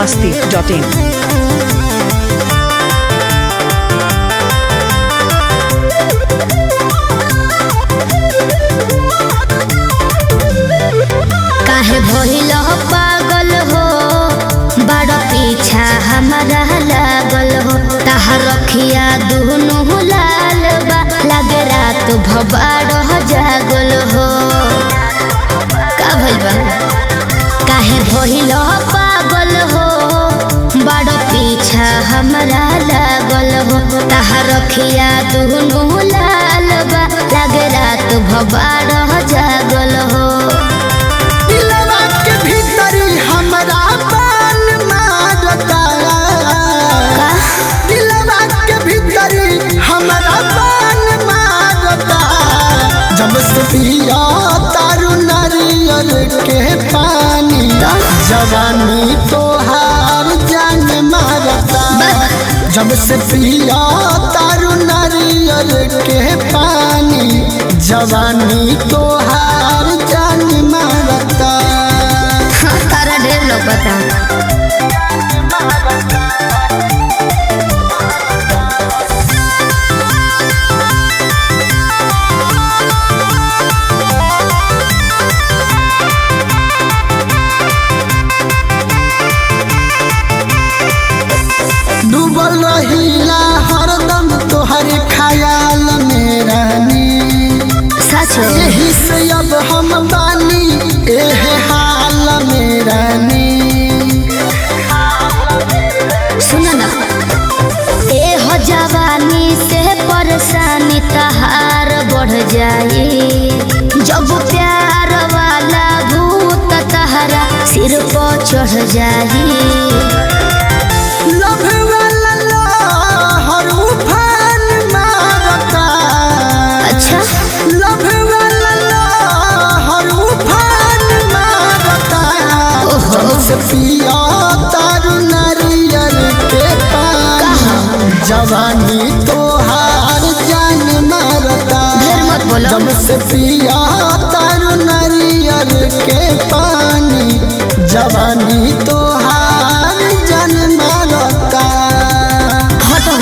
biharmasti.in काहे भइल पागल हो बड़ पीछा हमारा लागल हो ताहा रखिया दुनु लाल बा लागे रात भबाड़ जागल हो का भइल बा काहे भइल पागल हो बड़ पीछा हमारा लागल हो ताहा रखिया दुनु लाल बा लागे रात भबाड़ जागल हो जब से पिया तारू नारियल के पानी जवानी तो हार जान मारता जब से पिया तारू नारियल के पानी जवानी तो हार जान मारता तारा ढेर लोग बता डूबल रहीला हरदम तोहर ख्याल में रहनी सच यही से अब हम बानी एह हाल में रहनी सुन ना ए हो जवानी से परेशानी तहार बढ़ जाए जब प्यार वाला भूत तहरा सिर पर चढ़ जाए लभ वाला लहर उफान मारता अच्छा लभ वाला लहर उफान मारता जब से पिया तारू नारियल के पानी जवानी तो हार जान मारता ढेर मत बोलो जब से पिया तारू नारियल के पानी जवानी तो हार जान मारता हटो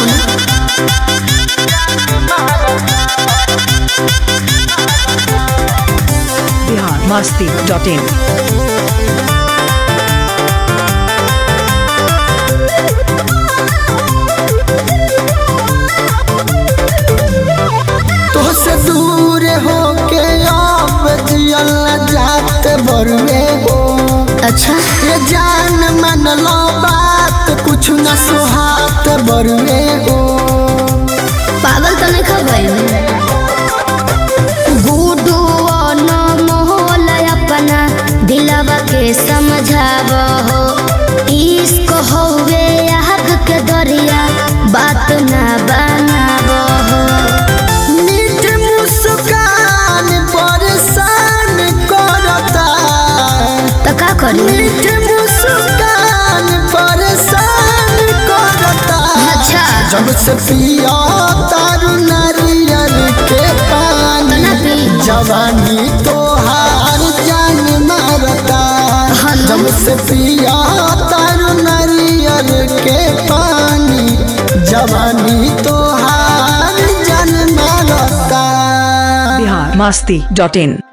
biharmasti.in तोहसे दूर होके अब जियल जात बरुए हो अच्छा ये जान मन लो बात कुछ न सुहात बरुए हो पागल तो नहीं खबर गुडू न मोहल अपना दिलवा के समझाव हो इश्क होवे आग के दरिया बात ना बनाव हो मीठ मुस्कान परेशान करता तो का करी मीठ मुस्कान परेशान करता अच्छा जब से पिया तारू नारियल के पानी ना पी। जवानी तो हार जान मारता जब से पिया तारू नारियल के पानी जवानी तो हार जान मारता biharmasti.in